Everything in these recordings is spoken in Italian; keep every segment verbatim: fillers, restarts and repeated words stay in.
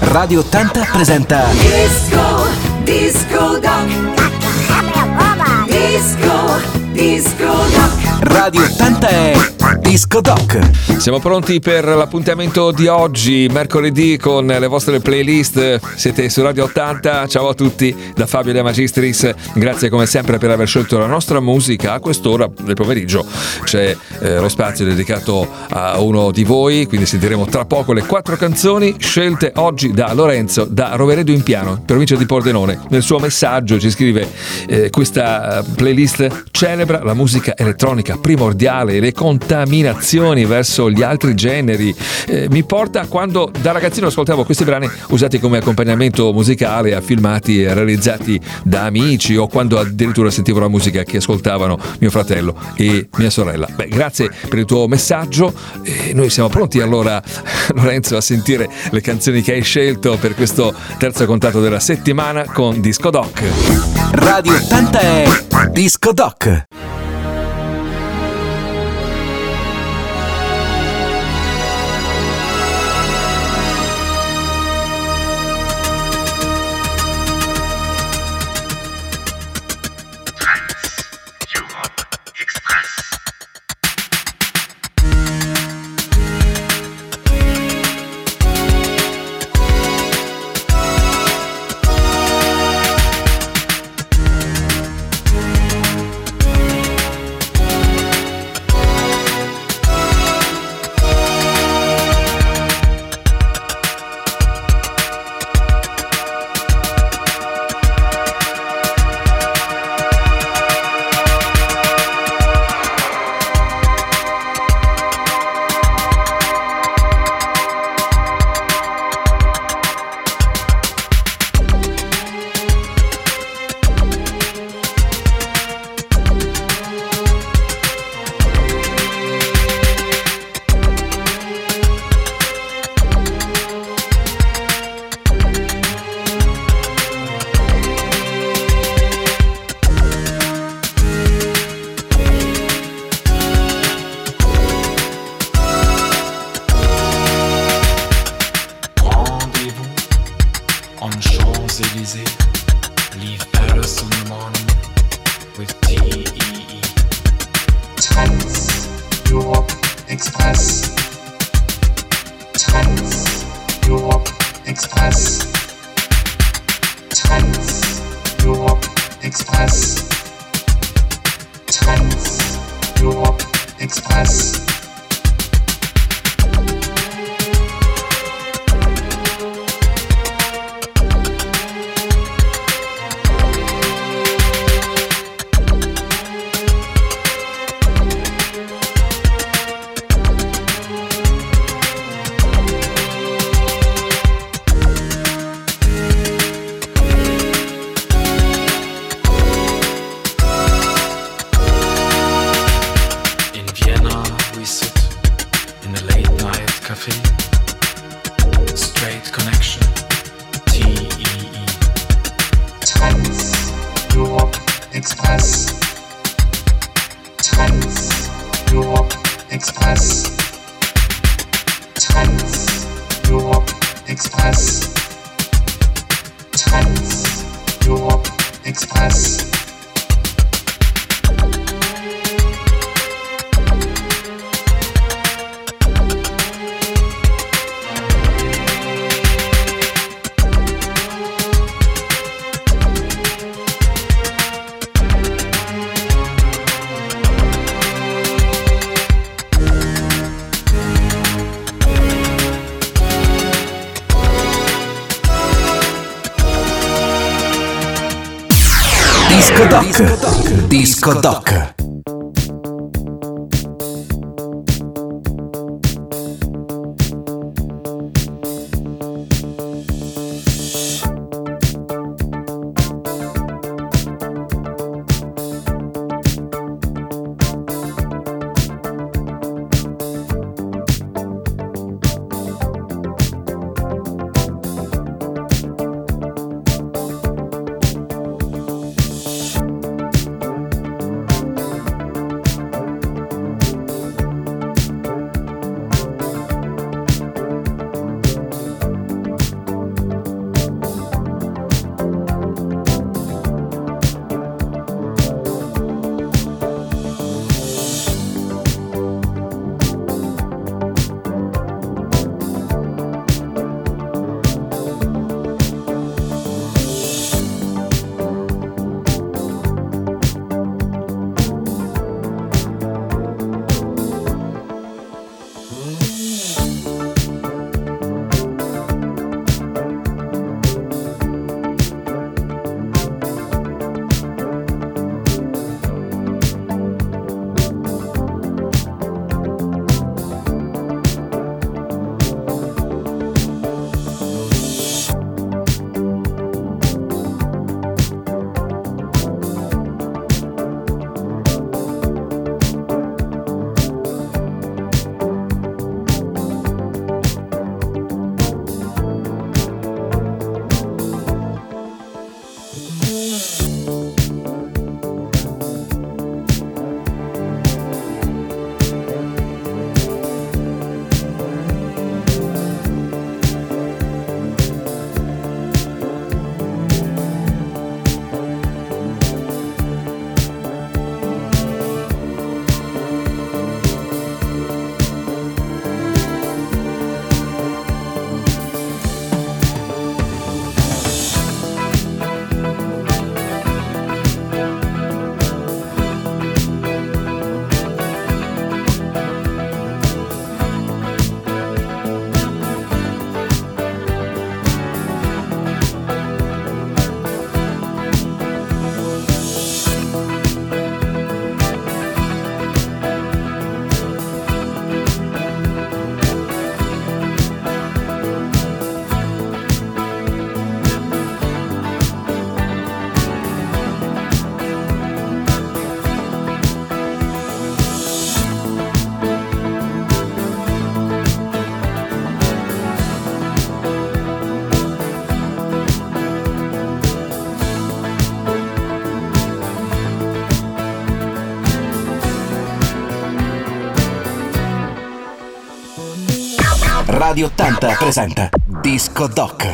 Radio ottanta presenta Disco, Disco Doc. Disco, Disco Doc. Radio ottanta è Disco Doc. Siamo pronti per l'appuntamento di oggi, mercoledì, con le vostre playlist. Siete su Radio ottanta. Ciao a tutti da Fabio De Magistris. Grazie come sempre per aver scelto la nostra musica. A quest'ora del pomeriggio c'è eh, lo spazio dedicato a uno di voi, quindi sentiremo tra poco le quattro canzoni scelte oggi da Lorenzo da Roveredo in Piano, provincia di Pordenone. Nel suo messaggio ci scrive eh, questa playlist celebra la musica elettronica primordiale e le contaminazioni verso gli altri generi. Eh, mi porta a quando da ragazzino ascoltavo questi brani usati come accompagnamento musicale a filmati realizzati da amici, o quando addirittura sentivo la musica che ascoltavano mio fratello e mia sorella. Beh, grazie per il tuo messaggio. E noi siamo pronti allora, Lorenzo, a sentire le canzoni che hai scelto per questo terzo contatto della settimana con Disco Doc. Radio ottanta è Disco Doc. Disco Doc. Disco Doc. Radio ottanta presenta Disco Doc.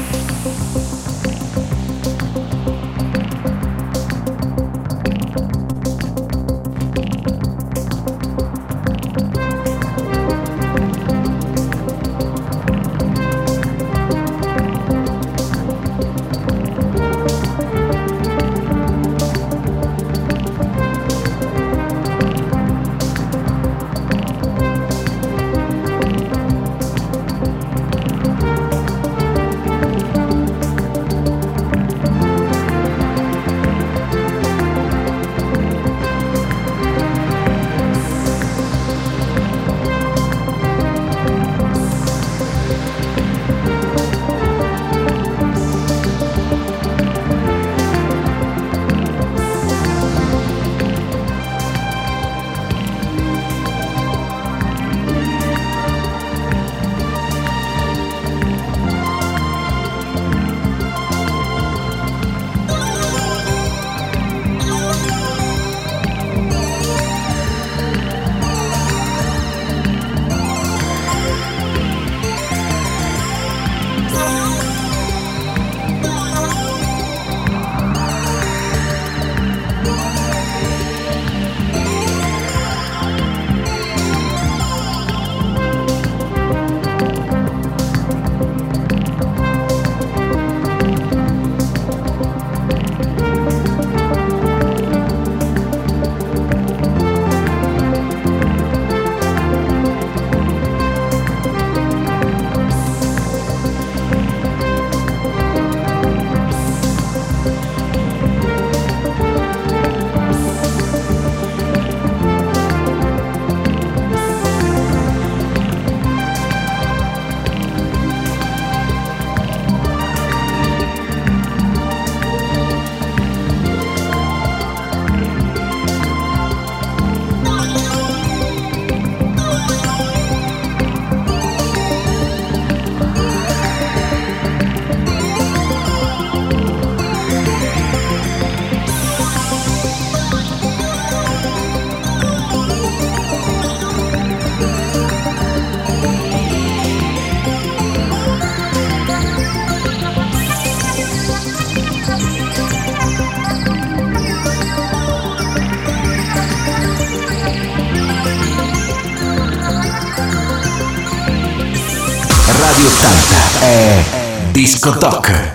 Radio ottanta è Disco Doc.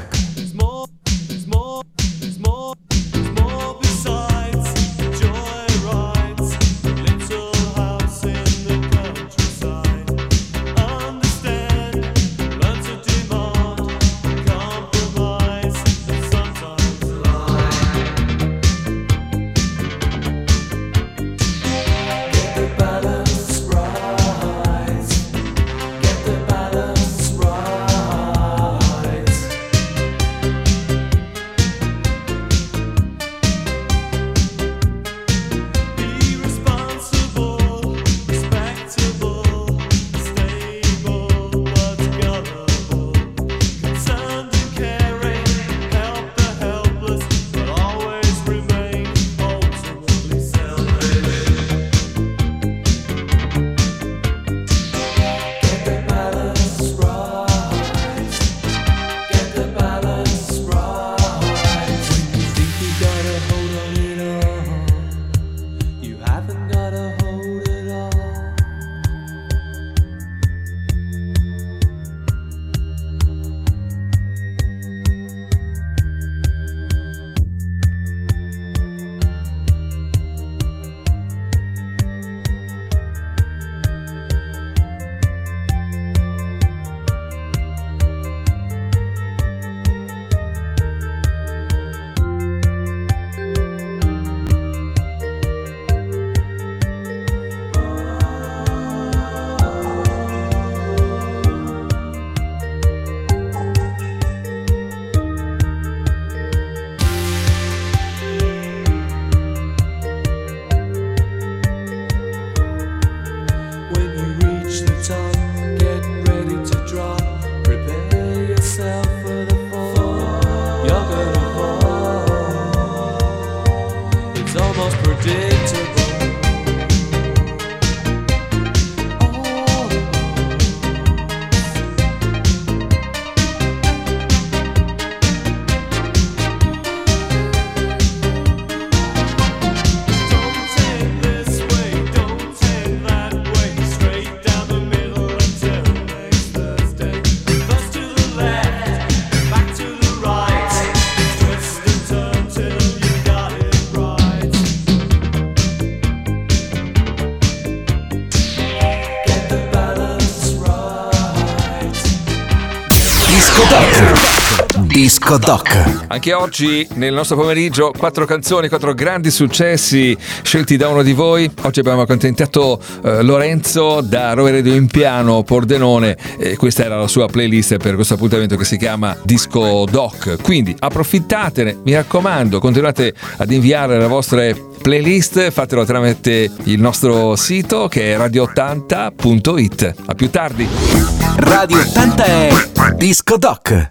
Disco Doc. Disco Doc. Anche oggi nel nostro pomeriggio quattro canzoni, quattro grandi successi scelti da uno di voi. Oggi abbiamo accontentato eh, Lorenzo da Roveredo in Piano, Pordenone, e questa era la sua playlist per questo appuntamento che si chiama Disco Doc. Quindi approfittatene, mi raccomando, continuate ad inviare le vostre playlist, fatelo tramite il nostro sito che è radio ottanta punto it. A più tardi. Radio ottanta è Disco Doc.